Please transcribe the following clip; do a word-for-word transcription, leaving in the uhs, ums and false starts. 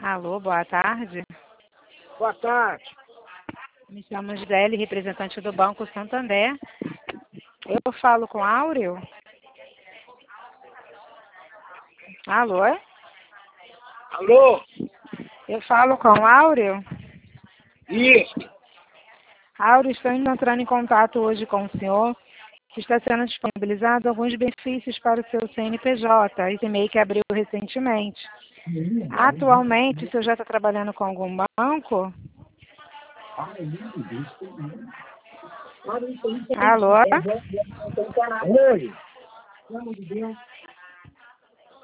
Alô, boa tarde. Boa tarde. Me chamo Gisele, representante do Banco Santander. Eu falo com Áureo? Alô? Alô? Eu falo com Áureo? Isso. Áureo, estou entrando em contato hoje com o senhor, que está sendo disponibilizado alguns benefícios para o seu C N P J, esse e-mail que abriu recentemente. Atualmente, o senhor já está trabalhando com algum banco? Alô? Oi.